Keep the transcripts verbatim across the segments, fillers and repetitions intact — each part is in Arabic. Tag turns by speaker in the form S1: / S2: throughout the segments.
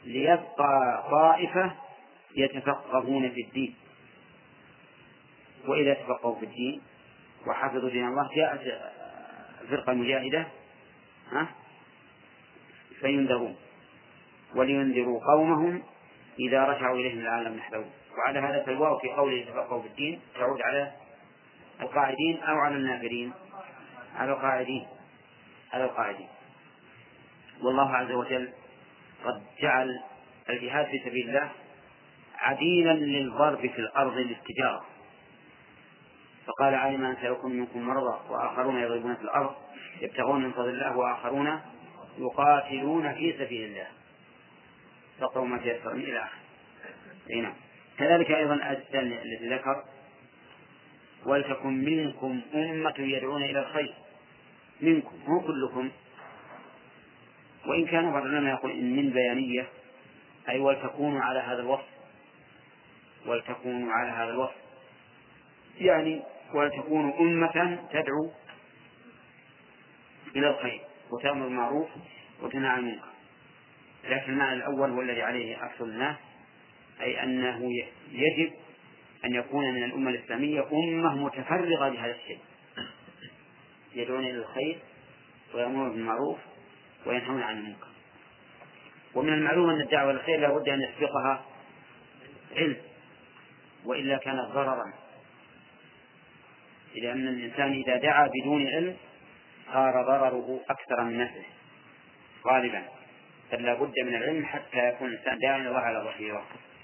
S1: ليبقى طائفة يتفقهون في الدين، وإذا تفقهوا في الدين وحفظوا دين الله جاءت الفرقة المجاهدة فينذرون ولينذروا قومهم إذا رجعوا إليهم لعلهم يحذرون. وعلى هذا فالواو في قوله يتفقهوا في الدين تعود على القاعدين أو على النافرين؟ على القاعدين، على القاعدين. والله عز وجل قد جعل الجهاد في سبيل الله عديلا للضرب في الأرض للتجارة، فقال علم أن سيكون منكم مرضى وآخرون يضربون في الأرض يبتغون من فضل الله وآخرون يقاتلون في سبيل الله فقروا ما تيسر إلى آخره. هنا كذلك أيضا الذي ذكر ولتكن منكم أمة يدعون إلى الخير، منكم مو كلكم، وإن كان بعض العلماء يقول إن من بيانية أي ولتكونوا على هذا الوصف، ولتكونوا على هذا الوصف يعني ولتكونوا أمة تدعو إلى الخير وتأمر بالمعروف وتنهى عن المنكر. لكن المعنى الأول هو الذي عليه أكثر الناس، أي أنه يجب أن يكون من الأمة الإسلامية أمة متفرغة لهذا الشيء، يدعون إلى الخير ويأمرون بالمعروف وينهون عن المنكر. ومن المعلوم أن الدعوة إلى الخير لا بد أن يسبقها علم، وإلا كانت ضررا، لأن الإنسان إذا دعا بدون علم صار ضرره أكثر من نفعه غالبا، فلا بد من العلم حتى يكون الإنسان داعيا إلى الله على بصيرة.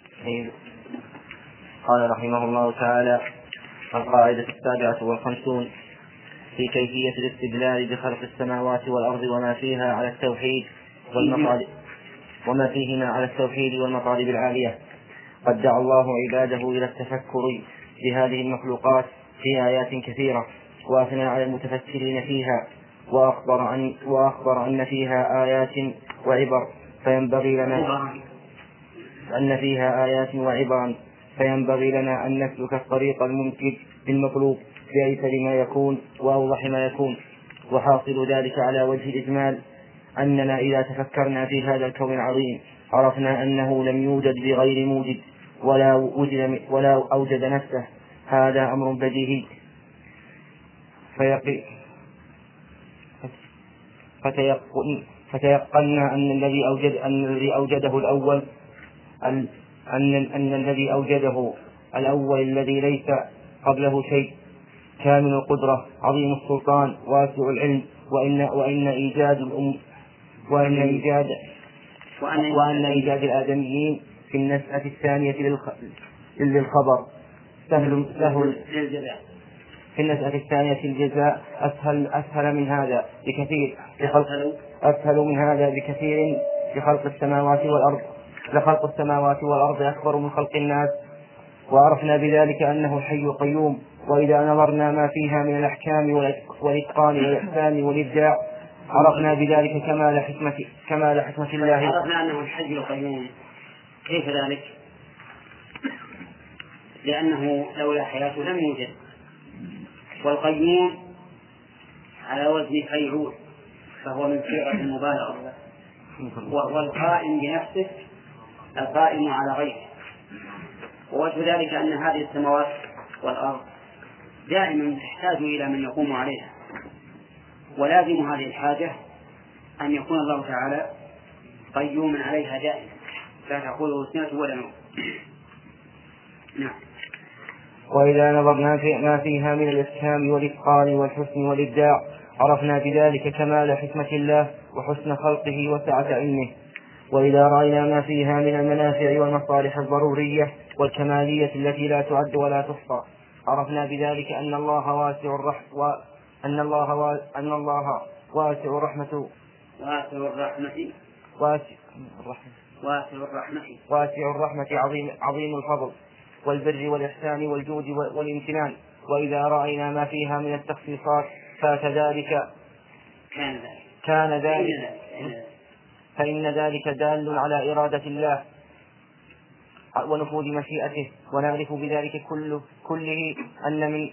S2: قال رحمه الله تعالى: القاعدة السابعة والخمسون في كيفية الاستدلال بخلق السماوات والأرض وما فيها على التوحيد والمطالب وما فيهما على التوحيد والمطالب العالية. قد دعا الله عباده إلى التفكر بهذه المخلوقات في آيات كثيرة، وأثنى على المتفكرين فيها، وأخبر عن وأخبر أن فيها آيات وعبر فينبغي لنا أن فيها آيات وعبرا فينبغي لنا أن نسلك الطريق الممكن بالمطلوب بأيسر ما يكون وأوضح ما يكون. وحاصل ذلك على وجه الإجمال أننا إذا تفكرنا في هذا الكون العظيم عرفنا أنه لم يوجد بغير موجد ولا وجد ولا أوجد نفسه. هذا أمر بديهي فتيقنا أن الذي أوجد أن الذي أوجده الأول أن أن أن الذي أوجده الأول الذي ليس قبله شيء كامل القدرة عظيم السلطان واسع العلم، وإن وإن إيجاد الأم وإن إيجاد وأن إيجاد الآدميين في النسأة الثانية للخبر سهل سهل في النسأة الثانية الجزاء أسهل أسهل من هذا بكثير لخلق أسهل من هذا بكثير لخلق السماوات والأرض. لخلق السماوات والأرض أكبر من خلق الناس، وعرفنا بذلك أنه الحي القيوم. وإذا نظرنا ما فيها من الأحكام والإتقان والإحسان والإبداع عرفنا بذلك كمال حكمة كمال حكمة الله.
S1: عرفنا أنه الحي القيوم. كيف ذلك؟ لأنه لولا حياته لم يوجد، والقيوم على وزن فيعول فهو من صيغة المبالغة، وهو القائم بنفسه القائم على غيره. ووجه ذلك أن هذه السماوات والأرض دائما تحتاج إلى من يقوم عليها، ولازم هذه الحاجة أن يكون الله تعالى قيوما عليها دائما لا تأخذه سنة ولا نوم. نعم.
S2: وإذا نظرنا في ما فيها من الإسكام والإتقان والحسن والإبداع عرفنا بذلك كمال حكمة الله وحسن خلقه وسعة علمه. وإذا رأينا ما فيها من المنافع والمصالح الضرورية والكمالية التي لا تعد ولا تحصى عرفنا بذلك أن الله واسع الرحمة وأن الله و... أن الله واسع الرحمة
S1: واسع الرحمة
S2: واسع الرحمة
S1: واسع الرحمة
S2: واسع الرحمة عظيم عظيم الفضل والبر والإحسان والجود والامتنان. وإذا رأينا ما فيها من التخصيصات فكذلك
S1: كان ذلك
S2: كان ذلك فإن ذلك دال على إرادة الله ونفوذ مشيئته. ونعرف بذلك كله كله أن من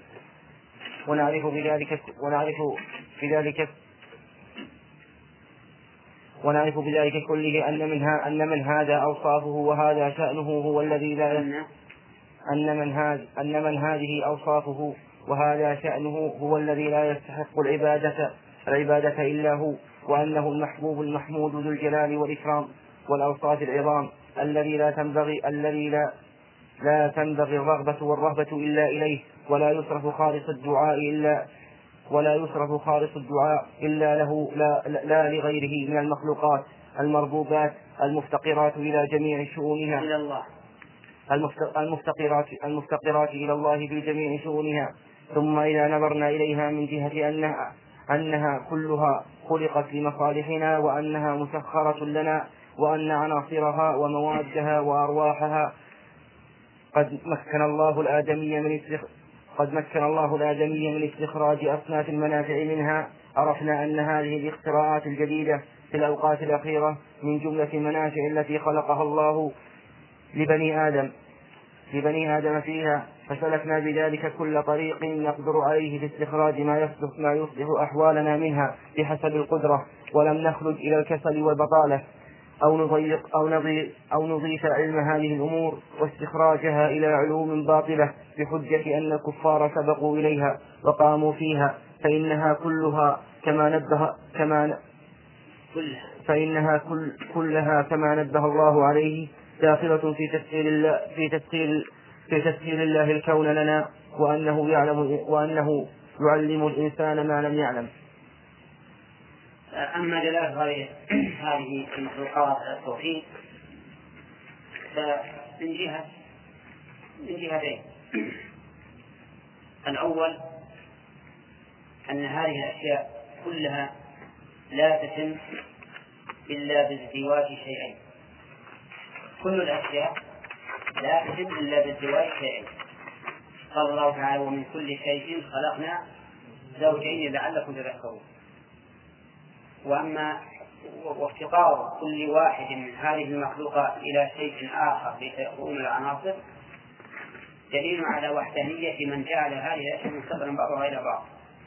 S2: ونعرف بذلك ونعرف بذلك ونعرف بذلك كله أن منها أن من هذا أوصافه وهذا شأنه هو الذي لا أن من هذا أن من هذه أوصافه وهذا شأنه هو الذي لا يستحق العبادة العبادة إلا هو، وأنه المحبوب المحمود ذو الجلال والإكرام والأوصاف العظام الذي لا تنبغي الذي لا لا تنبغي الرغبة والرهبة إلا إليه، ولا يصرف خالص الدعاء إلا ولا يصرف خالص الدعاء إلا له لا, لا لغيره من المخلوقات المربوبات المفتقرات إلى جميع شؤونها
S1: إلى الله
S2: المفتقرات المفتقرات إلى الله في جميع شؤونها. ثم إذا نظرنا إليها من جهة أنها, أنها كلها خلقت لمصالحنا وأنها مسخرة لنا وأن عناصرها وموادها وأرواحها قد مكن الله الآدمي من استخ... قد مكن الله الآدمي من استخراج أصناف المنافع منها، عرفنا أن هذه الاختراعات الجديدة في الأوقات الأخيرة من جملة المنافع التي خلقها الله لبني آدم لبني آدم فيها، فسلكنا بذلك كل طريق نقدر عليه في استخراج ما يصلح ما يصلح أحوالنا منها بحسب القدرة، ولم نخرج إلى الكسل والبطالة أو نضيق أو نضيف أو نضيف علم هذه الأمور واستخراجها إلى علوم باطلة بحجة أن الكفار سبقوا إليها وقاموا فيها، فإنها كلها كما نبه كما فإنها كل كلها كما نبه الله عليه داخلة في تسخير الله في تسخير في تسخير الله الكون لنا، وأنه يعلم وأنه يعلم الإنسان ما لم يعلم.
S1: أما دلالة هذه المخلوقات على التوحيد فمن جهة من جهتين. الأول أن هذه الأشياء كلها لا تتم إلا بازدواج شيئين. كل الأشياء لا تتم إلا بازدواج شيئين. قال الله تعالى: ومن كل شيء خلقنا زوجين لعلكم تذكرون. وأما وافتقار كل واحد من هذه المخلوقات إلى شيء آخر لتكون العناصر دليل على وحدانية من جعل هذه الأشياء مستقلا بعضها إلى بعض.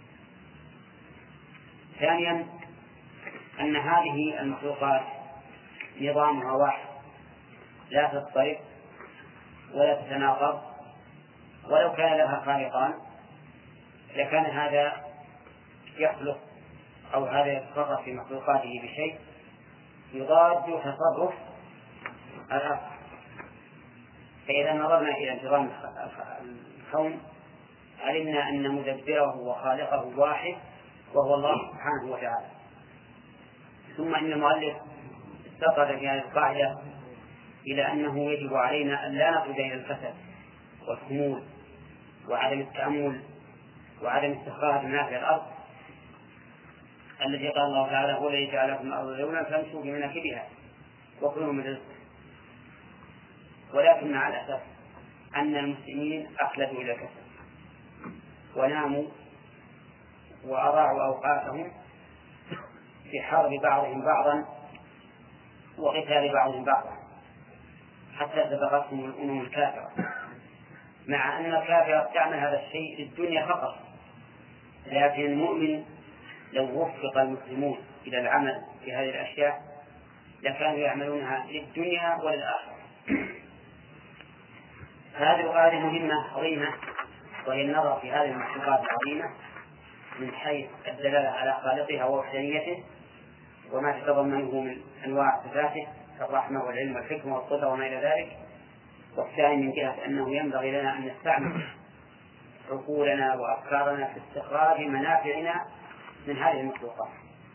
S1: ثانيا أن هذه المخلوقات نظامها واحد لا تضطرب ولا تتناقض، ولو كان لها خالقان لكان هذا يخلق أو هذا يتصرف في مخلوقاته بشيء يضاد تصرف الآخر. فإذا نظرنا إلى انتظام الكون علمنا أن مدبره وخالقه واحد وهو الله سبحانه وتعالى. ثم إن المؤلف استطرد في هذه القاعدة إلى أنه يجب علينا أن لا نخرج إلى الكسل والخمول وعدم التأمل وعدم استخراج منافع الأرض الذي قال الله تعالى: هو الذي جعل لكم الأرض ذلولا فامشوا في مناكبها وكلوا من رزقه. ولكن مع الأسف أن المسلمين أخلدوا إلى الكسل وناموا وأضاعوا أوقاتهم في حرب بعضهم بعضا وقتال بعضهم بعضا حتى سبقتهم الأمم الكافرة، مع أن الكافرة تعمل هذا الشيء للدنيا فقط. لكن المؤمن لو وفق المسلمون إلى العمل في هذه الأشياء لكانوا يعملونها للدنيا وللآخرة. هذه القاعدة مهمة عظيمة، وهي النظر في هذه المخلوقات العظيمة من حيث الدلالة على خالقها ووحدانيته وما تتضمنه من أنواع صفاته كالرحمة والعلم والحكمة والقدرة وما إلى ذلك. والثاني من جهة أنه ينبغي لنا أن نستعمل عقولنا وأفكارنا في استخراج منافعنا من هذه المخلوقات.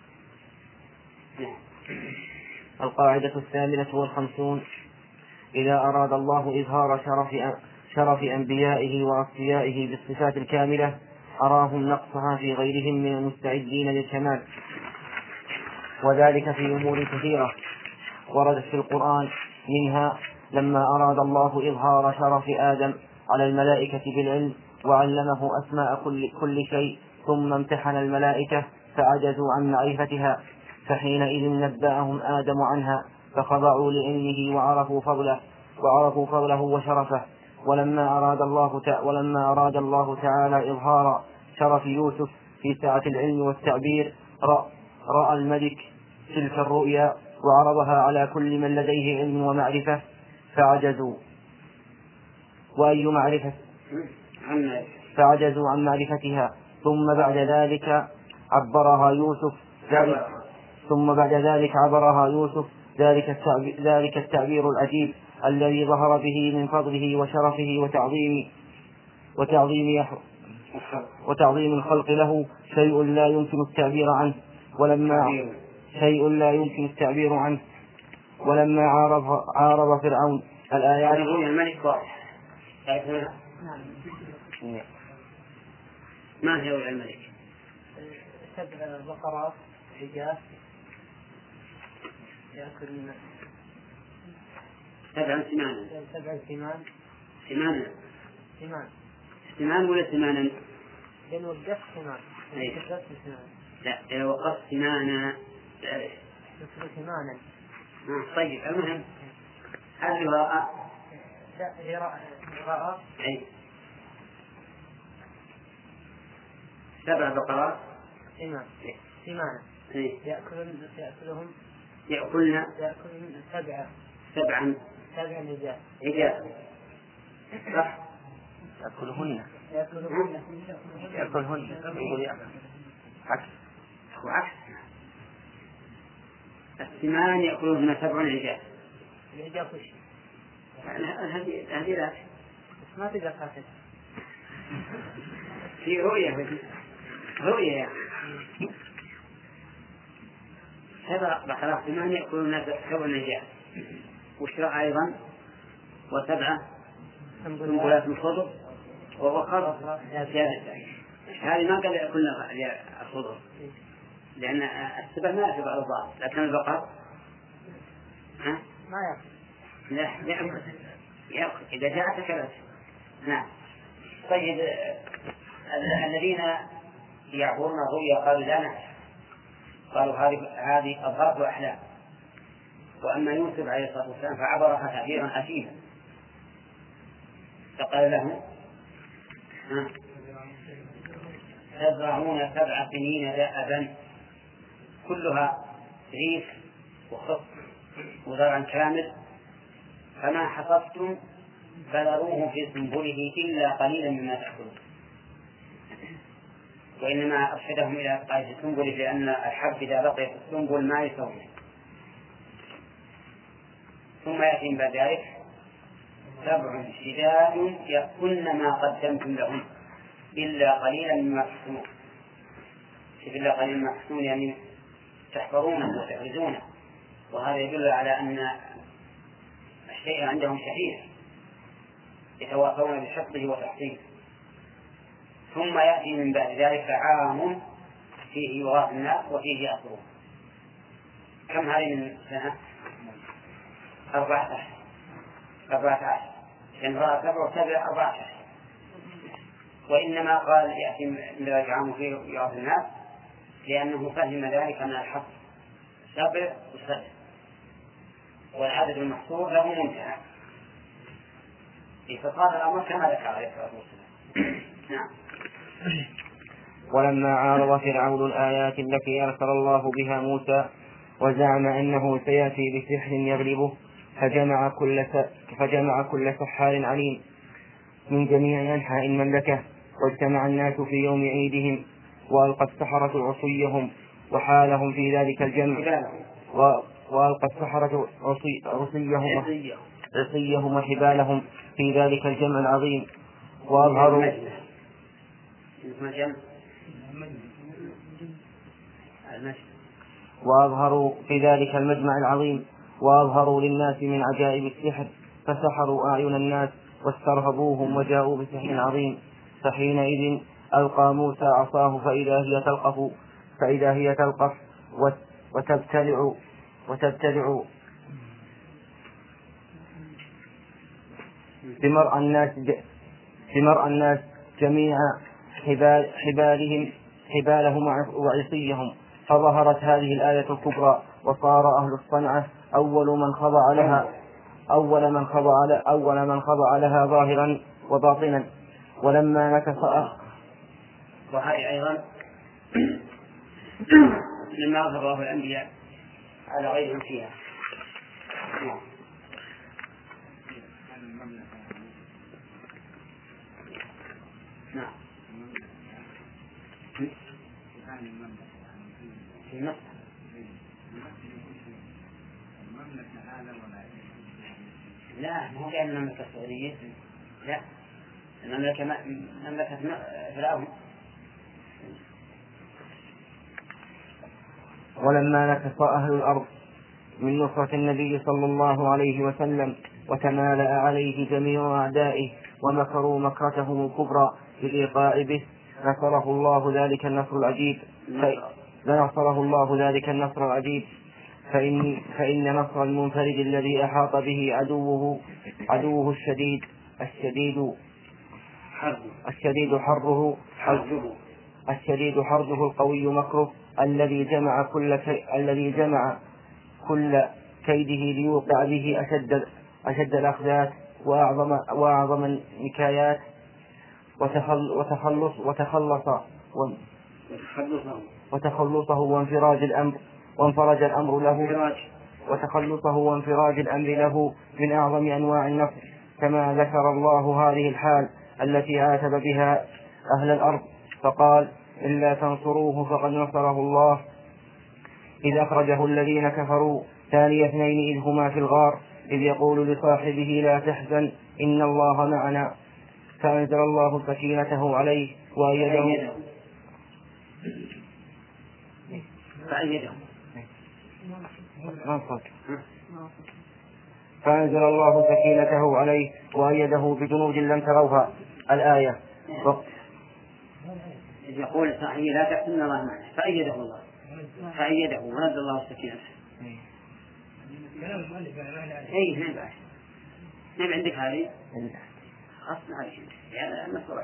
S2: القاعدة الثامنة والخمسون: إذا أراد الله إظهار شرف, شرف أنبيائه وأصفيائه بالصفات الكاملة أراهم نقصها في غيرهم من المستعدين للكمال، وذلك في أمور كثيرة وردت في القرآن. منها لما أراد الله إظهار شرف آدم على الملائكة بالعلم وعلمه أسماء كل, كل شيء، ثم امتحن الملائكة فعجزوا عن معرفتها، فحينئذ نبأهم آدم عنها فخضعوا لعلمه وعرفوا فضله وعرفوا فضله وشرفه. ولما أراد الله تع... ولما أراد الله تعالى إظهار شرف يوسف في سعة العلم والتعبير رأى, رأى الملك تلك الرؤيا وعرضها على كل من لديه علم ومعرفة فعجزوا وأي معرفة فعجزوا عن معرفتها. ثم بعد ذلك عبرها يوسف ذلك ثم بعد ذلك عبرها يوسف ذلك التعبير, ذلك التعبير العجيب الذي ظهر به من فضله وشرفه وتعظيم وتعظيم وتعظيم الخلق له شيء لا يمكن التعبير عنه ولما شيء لا يمكن التعبير عنه ولما عارض عارض فرعون الآيات.
S1: الملك واضح. ما هي رؤيا الملك؟
S3: سبع بقرات حجاج يأكل
S1: سبع سمان
S3: سبع سمان
S1: سمان
S3: سمان
S1: سمان ولا سمانا؟
S3: لأن وقفت سمان
S1: لا إذا وقفت سمانا
S3: مثل سمانا.
S1: طيب المهم هذه رأى
S3: لا رأى
S1: أي سبع بقرات
S3: سمان سمانا يأكلون يأكلهم
S1: يأكلن
S3: يأكلون سبعة
S1: سبعا
S3: سبعا نجاة
S1: نجاة صح
S2: يأكلهن
S3: يأكلهن
S2: يأكلهن يقول عكس
S1: وعكس السمان يأكلهن سبع نجاة
S3: نجاة وش
S1: هذه هذه لا
S3: بس ما تقدر تاكل
S1: في رؤية رؤية يعني سبع بقرات سمان يأكلون سبع نجاة وشراء أيضا وسبعة سنبلات الخضر وبقر جالسة. هذه ما قد يأكلنا الخضر لأن السبع ما يأكل بعض البعض لكن البقر ها
S3: ما يأكل
S1: لا يأكل يأكل إذا جاءت أكلت. نعم. طيب الذين يعبرون الرؤيا قالوا لا نعرف قالوا هذه هذه أضغاث وأحلام. وأما يوسف عليه الصلاة والسلام فعبرها تعبيرا أثيما فقال له تزرعون سبع سنين دأبا كلها ريف وخط وزرع كامل فما حصدتم فذروه في سنبله إلا قليلا مما تأكلون. وإنما أرشدهم إلى قاعدة السنبل لأن الحب إذا بقي في السنبل ما يسوي. ثم يأتي بعد ذلك سبع شداد يأكلن ما قدمتم لهم إلا قليلا مما تحسنون. إلا قليلا مما تحسنون يعني تحفرونه وتحرزونه وهذا يدل على أن الشيء عندهم شهير يتواصلون بحفظه وتحصيله. ثم يأتي من بعد ذلك عام فيه يغاث الناس وفيه يأكلون. كم هذه من سنة؟ أربعة عشر أربعة عشر يعني رأى سبع وسبع أربعة عشر. وإنما قال يأتي من ذلك عام فيه يغاث الناس لأنه فهم ذلك من الحصر سبع وسبع والعدد المحصور له منتهى فقال الأمر كما ذكر عليه الصلاة والسلام. نعم.
S2: ولما عارض فرعون الآيات التي أرسل الله بها موسى وزعم أنه سيأتي بسحر يغلبه فجمع كل فجمع كل سحار عليم من جميع أنحاء المملكة واجتمع الناس في يوم عيدهم وألقى السحرة عصيهم وحالهم في ذلك الجمع وألقى السحرة عصيهم عصيهم وحبالهم في ذلك الجمع العظيم وأظهروا وأظهروا في ذلك المجمع العظيم وأظهروا للناس من عجائب السحر فسحروا أعين الناس واسترهبوهم وجاءوا بسحر عظيم. فحينئذ ألقى موسى عصاه فإذا هي تلقف فإذا هي تلقف وتبتلع وتبتلع بمرء الناس بمرء الناس جميع حبال حبالهم حبالهم وعصيهم. فظهرت هذه الآية الكبرى وصار أهل الصنعة أول من خضع لها أول من خضع أول من خضع لها ظاهرا وباطنا. ولما نكث
S1: وهذه أيضا لما أظهر الله الأنبياء على غيرهم فيها. نعم. نعم. لا مو كأن المملكة السعودية، لا المملكة مملكة فرعون.
S2: ولما نكث أهل الأرض من نصرة النبي صلى الله عليه وسلم وتمالأ عليه جميع أعدائه ومكروا مكرتهم الكبرى بالإيقاع به نصره الله ذلك النصر العجيب فنصره الله ذلك النصر العجيب فإن, فإن نصر المنفرد الذي أحاط به عدوه عدوه الشديد الشديد الشديد حره الشديد حربه القوي مكره الذي جمع كل كي الذي جمع كل كيده ليوقع به أشد أشد الأخذات وأعظم وأعظم النكايات وتخلص وتخلص وتخلصه وانفراج الأمر وانفرج الأمر له وتخلصه وانفراج الأمر له من أعظم أنواع النصر كما ذكر الله هذه الحال التي عاتب بها أهل الأرض فقال إلا تنصروه فقد نصره الله إذ أخرجه الذين كفروا ثاني اثنين إذ هما في الغار إذ يقول لصاحبه لا تحزن إن الله معنا فأنزل الله سكينته عليه وأيده
S1: فأيده
S2: فأنزل الله سكينته عليه وأيده بجنود لم تروها الآية.
S1: يقول صاحبه لا تحزن إن الله معنا فأيده الله فأيده ونزل الله سكينته. أي نعم بعد نعم عندك هذه أصلا عليك يا مسؤول.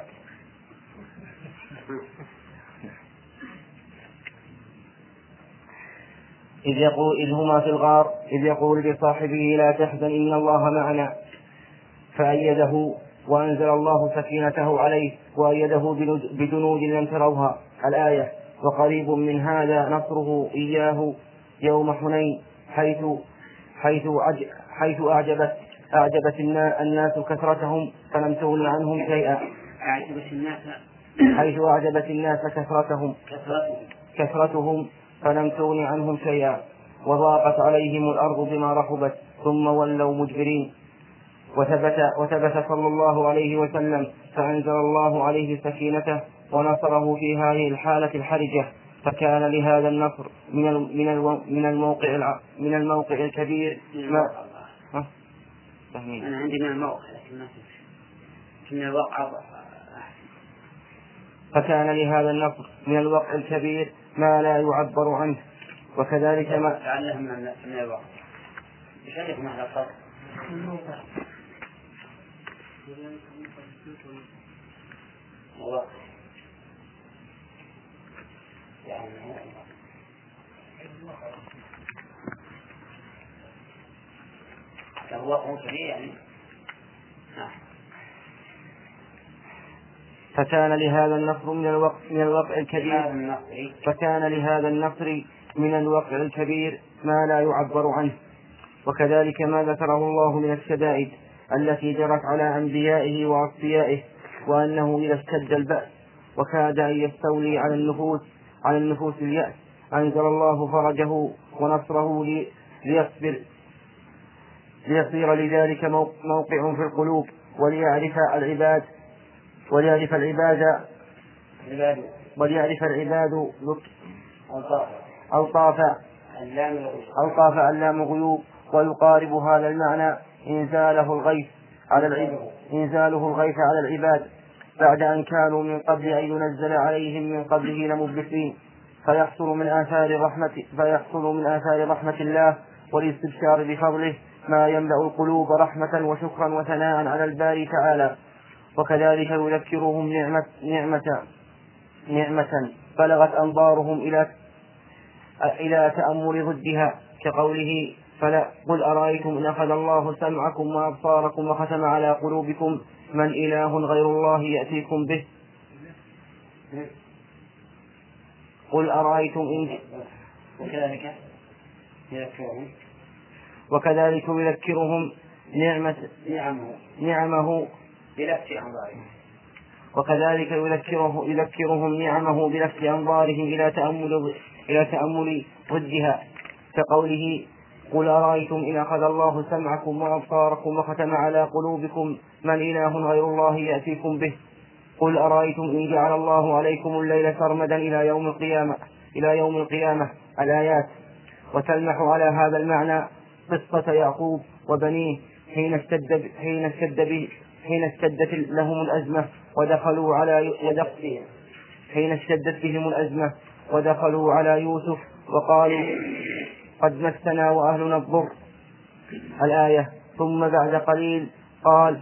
S2: إذ يقول إذ هما في الغار إذ يقول لصاحبه لا تحزن إن الله معنا فأيده وأنزل الله سكينته عليه وأيده بجنود لم تروها الآية. وقريب من هذا نصره إياه يوم حنين حيث حيث حيث أعجبت أعجبت الناس كثرتهم فلم تغن عنهم شيئا حيث أعجبت الناس كثرتهم كثرتهم فلم تغن عنهم شيئا وضاقت عليهم الأرض بما رحبت ثم ولوا مجبرين. وثبت, وثبت صلى الله عليه وسلم فأنزل الله عليه سكينته ونصره في هذه الحالة الحرجة فكان لهذا النصر من من الموقع من الموقع الكبير ما
S1: أنا عندي من الموقع من الواقع
S2: فكان لهذا النصر من الوقع الكبير ما لا يعبر عنه وكذلك ما
S1: لعله من الواقع يشارك مع الأطفال يعني هو كبير يعني
S2: فكان لهذا النصر من الوقع من الوقع الكبير فكان لهذا النصر من الوقع الكبير ما لا يعبر عنه وكذلك ما ذكره الله من الشدائد التي جرت على أنبيائه وأصفيائه وأنه إذا اشتد البأس وكاد أن يستولي على النفوس على النفوس اليأس أنزل الله فرجه ونصره ليصبر ليصير لذلك موقع في القلوب وليعرف العباد وليعرف العباد وليعرف العباد ألطاف ألطاف ألام غيوب ويقارب هذا المعنى إنزاله الغيث على العباد إنزاله الغيث على العباد بعد أن كانوا من قبل أن ينزل عليهم من قبله لمبلسين فيحصل من آثار رحمة فيحصل من آثار رحمة الله والاستبشار بفضله ما يملأ القلوب رحمة وشكرا وثناء على الباري تعالى. وكذلك يذكرهم نعمة نعمة نعمة بلغت أنظارهم إلى إلى تأمل ضدها كقوله فلا قل أرأيتم إن أخذ الله سمعكم وأبصاركم وختم على قلوبكم من إله غير الله يأتيكم به قل أرأيتم إن
S1: وكذلك يذكرهم
S2: وكذلك يذكرهم نعمة
S1: نعمه
S2: نعمه
S1: بلفت أنظارهم
S2: وكذلك يذكره يذكرهم نعمه بلفت أنظارهم إلى تأمل إلى تأمل ضدها كقوله قل أرأيتم إن أخذ الله سمعكم وأبصاركم وختم على قلوبكم من إله غير الله يأتيكم به قل أرأيتم إن جعل الله عليكم الليل سرمدا إلى يوم القيامة إلى يوم القيامة الآيات. وتلمح على هذا المعنى قصة يعقوب وبنيه حين اشتد حين اشتد به حين اشتدت لهم الأزمة ودخلوا على ودخل حين اشتدت بهم الأزمة ودخلوا على يوسف وقالوا قد مسنا وأهلنا الضر الآية. ثم بعد قليل قال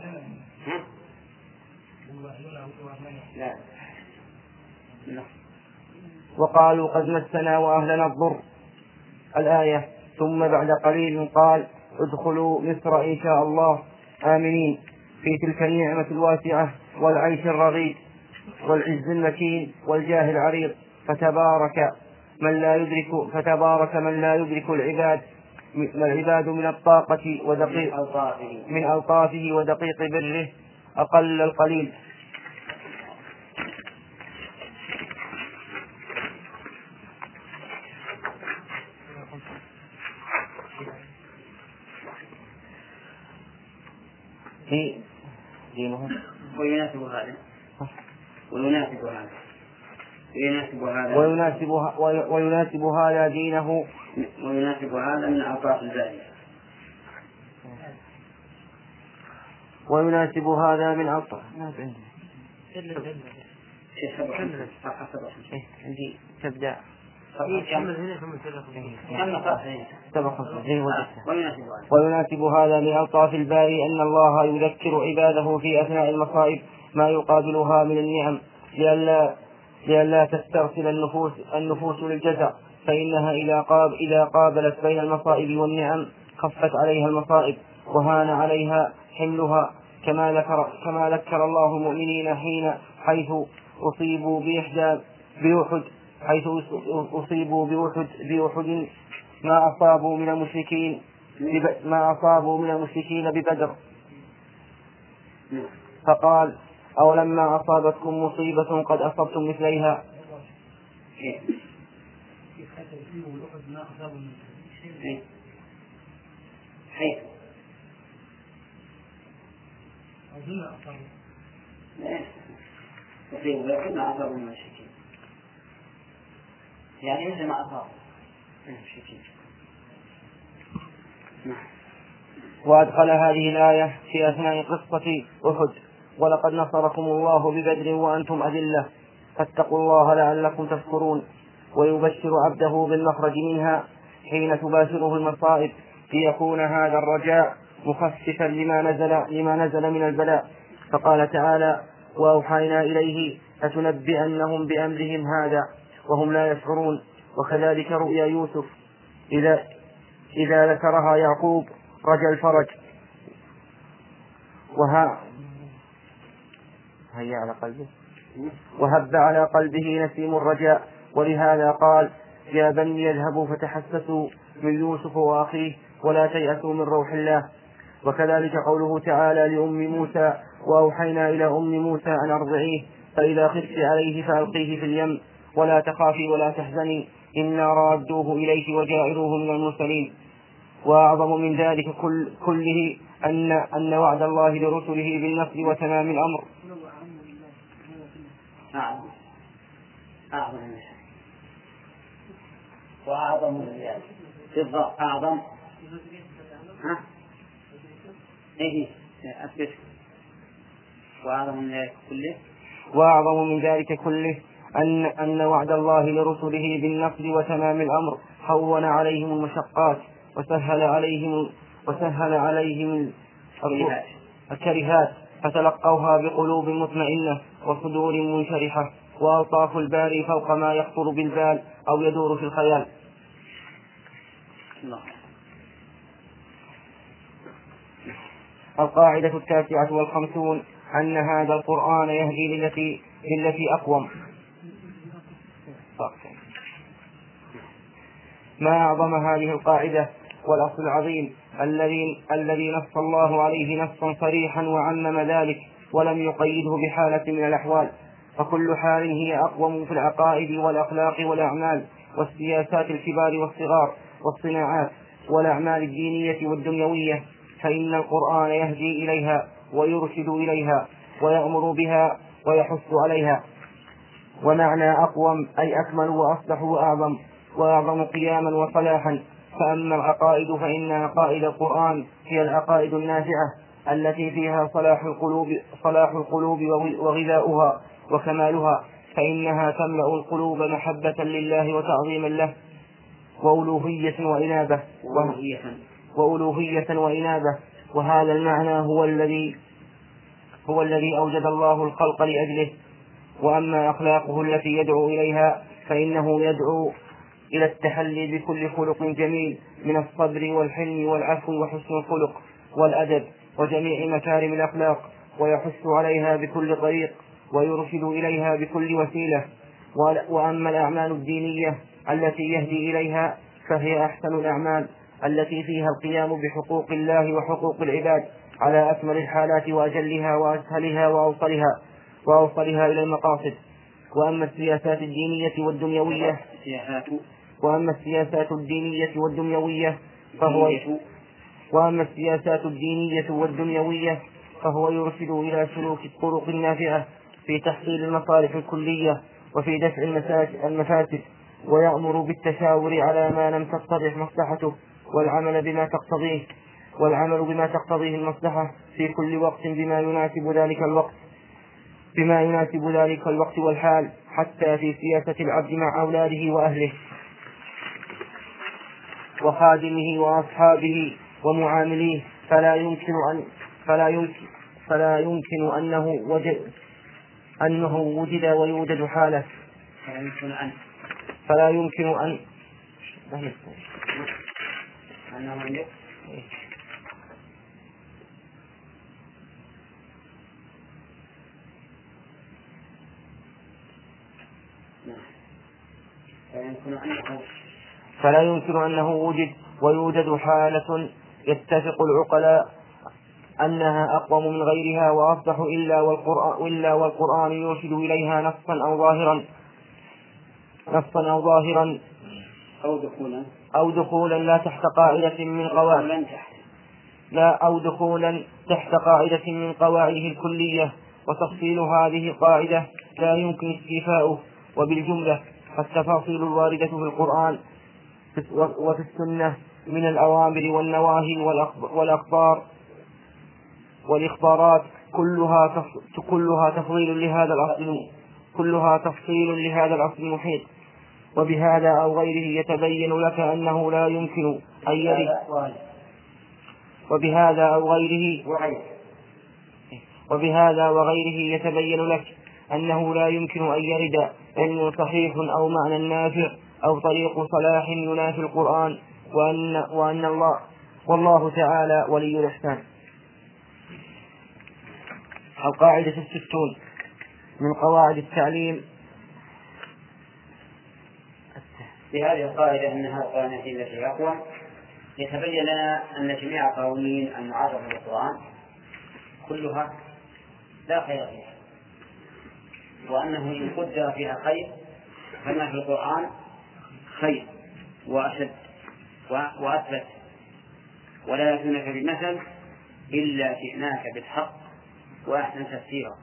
S1: لا لا
S2: وقالوا قد مسنا وأهلنا الضر الآية. ثم بعد قليل قال ادخلوا مصر إن شاء الله آمنين في تلك النعمة الواسعة والعيش الرغيد والعز المكين والجاه العريض فتبارك من لا يدرك فتبارك من لا يدرك العباد العباد من الطاقة ودقيق من ألطافه ودقيق بره أقل القليل. في دينهم
S1: ويناسب هذا ويناسب هذا ويناسب هذا
S2: ويناسب ويناسب هذا دينه
S1: ويناسب هذا من أوقات البارية
S2: ويناسب هذا من أوقات عندي تبدأ ويناسب هذا من ألطاف الباري أن الله يذكر عباده في أثناء المصائب ما يقابلها من النعم لئلا لئلا تسترسل النفوس النفوس للجزع فإنها إذا قاب إذا قابلت بين المصائب والنعم خفت عليها المصائب وهان عليها حملها كما ذكر كما ذكر الله المؤمنين حين حيث أصيبوا بإحدى بأحد حيث أصيبوا بأحد بأحد ما أصابوا من المشركين ما أصابوا من المشركين ببدر فقال أولما أصابتكم مصيبة قد أصبتم مثليها
S1: حيث يصيبوا بأحد ما أصابوا من المشركين يعني مثل ما أصابوا من المشركين.
S2: وأدخل هذه الآية في أثناء قصة أحد ولقد نصركم الله ببدر وأنتم أذلة فاتقوا الله لعلكم تشكرون ويبشر عبده بالمخرج منها حين تباشره المصائب ليكون هذا الرجاء مخففا لما نزل لما نزل من البلاء. فقال تعالى وأوحينا إليه لتنبئنهم بأمرهم هذا وهم لا يشعرون. وكذلك رؤيا يوسف إذا إذا ذكرها يعقوب رجا الفرج وها هيا على قلبه وهب على قلبه نسيم الرجاء ولهذا قال يا بني اذهبوا فتحسسوا من يوسف وأخيه ولا تيأسوا من روح الله. وكذلك قوله تعالى لأم موسى وأوحينا إلى أم موسى أن أرضعيه فإذا خفت عليه فألقيه في اليم ولا تخافي ولا تحزني إنا رادوه إليك وجاعلوه من المرسلين. وأعظم من ذلك كل كله أن أن وعد الله لرسله بالنصر وتمام الأمر
S1: أعظم أعظم وأعظم من ذلك بالضبط أعظم ها إيه أثبت وأعظم من ذلك كله
S2: وأعظم من ذلك كله أن أن وعد الله لرسله بالنصر وتمام الأمر هون عليهم المشقات وسهل عليهم وسهل عليهم الكرهات فتلقوها بقلوب مطمئنة وصدور منشرحة وألطاف الباري فوق ما يخطر بالبال أو يدور في الخيال. القاعدة التاسعة والخمسون أن هذا القرآن يهدي للتي للتي أقوم ما أعظم هذه القاعدة والأصل العظيم الذي الذي نص الله عليه نصا صريحا وعمم ذلك ولم يقيده بحالة من الأحوال، فكل حال هي أقوم في العقائد والأخلاق والأعمال والسياسات الكبار والصغار والصناعات والأعمال الدينية والدنيوية، فإن القرآن يهدي إليها ويرشد إليها ويأمر بها ويحث عليها. ومعنى أقوم أي أكمل وأصلح وأعظم وأعظم قياما وصلاحا. فأما العقائد فإن عقائد القرآن هي العقائد النافعة التي فيها صلاح القلوب, صلاح القلوب وغذاؤها وكمالها، فإنها تملأ القلوب محبة لله وتعظيما له وألوهية وإنابة وألوهية وإنابة وهذا المعنى هو الذي هو الذي أوجد الله الخلق لأجله. وأما أخلاقه التي يدعو إليها فإنه يدعو إلى التحلي بكل خلق جميل من الصبر والحلم والعفو وحسن الخلق والأدب وجميع مكارم الأخلاق، ويحث عليها بكل طريق ويرشد إليها بكل وسيلة. وأما الأعمال الدينية التي يهدي إليها فهي أحسن الأعمال التي فيها القيام بحقوق الله وحقوق العباد على أكمل الحالات وأجلها وأسهلها وأوصلها وأوصلها إلى المقاصد. وأما السياسات الدينية والدنيوية وأما السياسات الدينية والدنيوية فهو وأما السياسات الدينية والدنيوية فهو يرشد إلى سلوك الطرق النافعة في تحصيل المصالح الكلية وفي دفع المفاسد، ويأمر بالتشاور على ما لم تتضح مصلحته والعمل بما تقتضيه والعمل بما تقتضيه المصلحة في كل وقت بما يناسب ذلك الوقت بما يناسب ذلك الوقت والحال، حتى في سياسة العبد مع أولاده وأهله وخادمه وأصحابه ومعامليه، فلا يمكن أن فلا يمكن فلا يمكن أنه وجد أنه وجد ويوجد حالة فلا يمكن أن أنه فلا يمكن أنه وجد ويوجد حالة يتفق العقلاء أنها أقوم من غيرها وأصلح إلا والقرآن, إلا والقرآن يرشد إليها نصا أو ظاهرا نصا أو ظاهرا
S1: أو دخولا
S2: أو دخولا لا تحت قاعدة من قواعد لا أو دخولا تحت قاعدة من قواعده الكلية، وتفصيل هذه القاعدة لا يمكن استيفاؤه. وبالجملة فالتفاصيل الواردة في القرآن وفي السنة من الأوامر والنواهي والأخبار والإخبارات كلها كلها تفضيل لهذا الأصل كلها تفصيل لهذا الأصل المحيط. وبهذا أو غيره يتبين لك أنه لا يمكن أن يرد وبهذا أو غيره وبهذا وغيره يتبين لك أنه لا يمكن أن يرد علم صحيح أو معنى نافع أو طريق صلاح ينافي القرآن، وأن, وأن الله والله تعالى ولي الإحسان. القاعدة الستون من قواعد التعليم.
S1: في هذه القاعدة أنها القوانين التي أقوى يتبين لنا أن جميع القوانين المعرفة بالقرآن كلها لا خير فيها، وأنه إن قدر فيها خير فما في القرآن خير وأشد وأثبت، ولا يأتونك بمثل إلا جئناك بالحق وأحسن تفسيرا.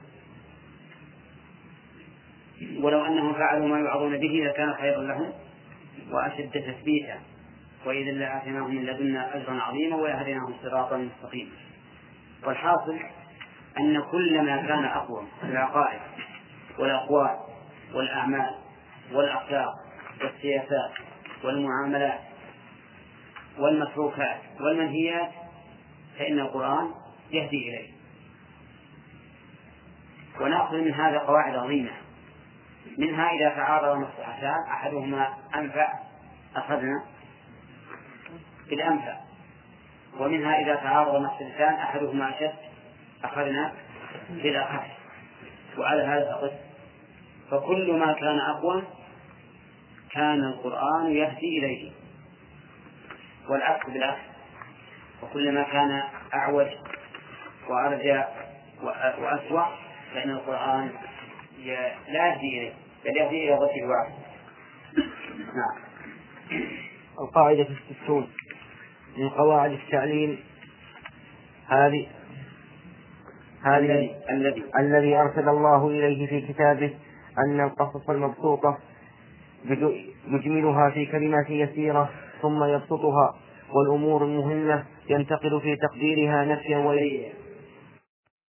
S1: ولو أنهم فعلوا ما يوعظون به لكان خيرا لهم وأشد تثبيتا، وإذا لآتيناهم من لدنا أجرا عظيما ويهديناهم صراطا مستقيما. والحاصل أن كل ما كان أقوى في العقائد والأقوال والأعمال والأخلاق والسياسات والمعاملات والمتروكات والمنهيات فإن القرآن يهدي إليه. ونأخذ من هذا قواعد عظيمة، منها إذا تعارض مصلحتان أحدهما أنفع أخذنا بالأنفع، ومنها إذا تعارض مصلحتان أحدهما أشد أخذنا بالأخف، وعلى هذا القسم فكل ما كان أقوى كان القرآن يهدي إليه والعكس بالعكس، وكلما كان أعوج وأرجى وأسوأ فإن القرآن لا يهدي إليه بل يهدي إلى ضد الواحد. نعم.
S2: القاعدة الستون من قواعد التعليم هذه هذه
S1: الذي
S2: الذي أرسل الله إليه في كتابه أن القصص المبسوطة يجملها في كلمات يسيرة ثم يبسطها، والأمور المهمة ينتقل في تقديرها نفيا